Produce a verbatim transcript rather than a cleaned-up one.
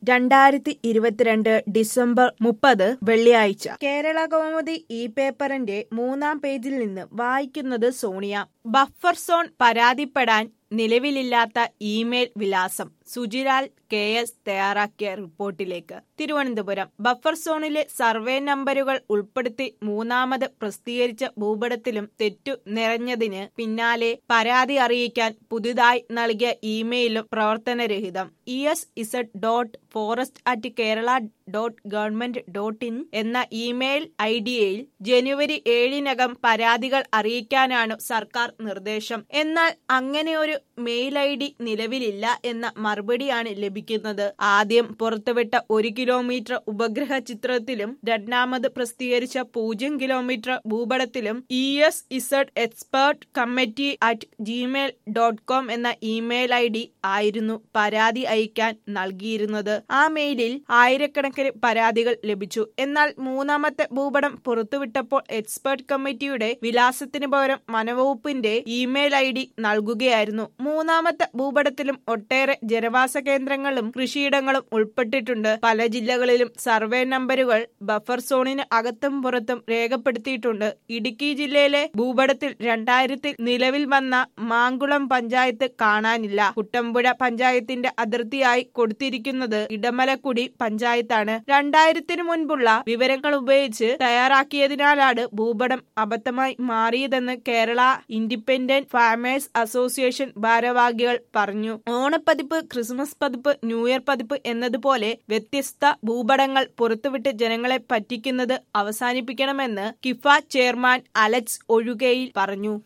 രണ്ടായിരത്തി ഇരുപത്തിരണ്ട് ഡിസംബർ മുപ്പത് വെള്ളിയാഴ്ച കേരള കൗമുദി ഈ പേപ്പറിന്റെ മൂന്നാം പേജിൽ നിന്ന് വായിക്കുന്നത് സോണിയ. ബഫർ സോൺ പരാതിപ്പെടാൻ നിലവിലില്ലാത്ത ഇമെയിൽ വിലാസം. സുജിലാൽ കെ എസ് തയ്യാറാക്കിയ റിപ്പോർട്ടിലേക്ക്. തിരുവനന്തപുരം. ബഫർ സോണിലെ സർവേ നമ്പരുകൾ ഉൾപ്പെടുത്തി മൂന്നാമത് പ്രസിദ്ധീകരിച്ച ഭൂപടത്തിലും തെറ്റു നിറഞ്ഞതിന് പിന്നാലെ പരാതി അറിയിക്കാൻ പുതുതായി നൽകിയ ഇമെയിലും പ്രവർത്തനരഹിതം. E S Z dot forest at Kerala dot government dot in എന്ന ഇമെയിൽ ഐ ഡിയിൽ ജനുവരി ഏഴിനകം പരാതികൾ അറിയിക്കാനാണ് സർക്കാർ നിർദ്ദേശം. എന്നാൽ അങ്ങനെയൊരു മെയിൽ ഐ ഡി നിലവിലില്ല എന്ന മറുപടിയാണ് ലഭിക്കുന്നത്. ആദ്യം പുറത്തുവിട്ട ഒരു കിലോമീറ്റർ ഉപഗ്രഹ ചിത്രത്തിലും രണ്ടാമത് പ്രസിദ്ധീകരിച്ച പൂജ്യം കിലോമീറ്റർ ഭൂപടത്തിലും E S Z expert committee at Gmail dot com എന്ന ഇമെയിൽ ഐ ഡി ആയിരുന്നു പരാതി അയക്കാൻ നൽകിയിരുന്നത്. ആ മെയിലിൽ ആയിരക്കണക്കിന് പരാതികൾ ലഭിച്ചു. എന്നാൽ മൂന്നാമത്തെ ഭൂപടം പുറത്തുവിട്ടപ്പോൾ എക്സ്പേർട്ട് കമ്മിറ്റിയുടെ വിലാസത്തിന് പകരം വനവകുപ്പിന്റെ ഇമെയിൽ ഐ ഡി നൽകുകയായിരുന്നു. മൂന്നാമത്തെ ഭൂപടത്തിലും ഒട്ടേറെ ജനവാസ കേന്ദ്രങ്ങളും കൃഷിയിടങ്ങളും ഉൾപ്പെട്ടിട്ടുണ്ട്. പല ജില്ലകളിലും സർവേ നമ്പരുകൾ ബഫർ സോണിന് അകത്തും പുറത്തും രേഖപ്പെടുത്തിയിട്ടുണ്ട്. ഇടുക്കി ജില്ലയിലെ ഭൂപടത്തിൽ രണ്ടായിരത്തിൽ നിലവിൽ വന്ന മാങ്കുളം പഞ്ചായത്ത് കാണാനില്ല. കുട്ടമ്പുഴ പഞ്ചായത്തിന്റെ അതിർത്തിയായി കൊടുത്തിരിക്കുന്നത് ഇടമലക്കുടി പഞ്ചായത്താണ്. രണ്ടായിരത്തിനു മുൻപുള്ള വിവരങ്ങൾ ഉപയോഗിച്ച് തയ്യാറാക്കിയതിനാലാണ് ഭൂപടം അബദ്ധമായി മാറിയതെന്ന് കേരള ഇൻഡിപെൻഡന്റ് ഫാമേഴ്സ് അസോസിയേഷൻ ഭാരവാഹികൾ പറഞ്ഞു. ഓണപ്പതിപ്പ്, ക്രിസ്മസ് പതിപ്പ്, ന്യൂ ഇയർ പതിപ്പ് എന്നതുപോലെ വ്യത്യസ്ത ഭൂപടങ്ങൾ പുറത്തുവിട്ട് ജനങ്ങളെ പറ്റിക്കുന്നത് അവസാനിപ്പിക്കണമെന്ന് കിഫ ചെയർമാൻ അലക്സ് ഒഴുകയിൽ പറഞ്ഞു.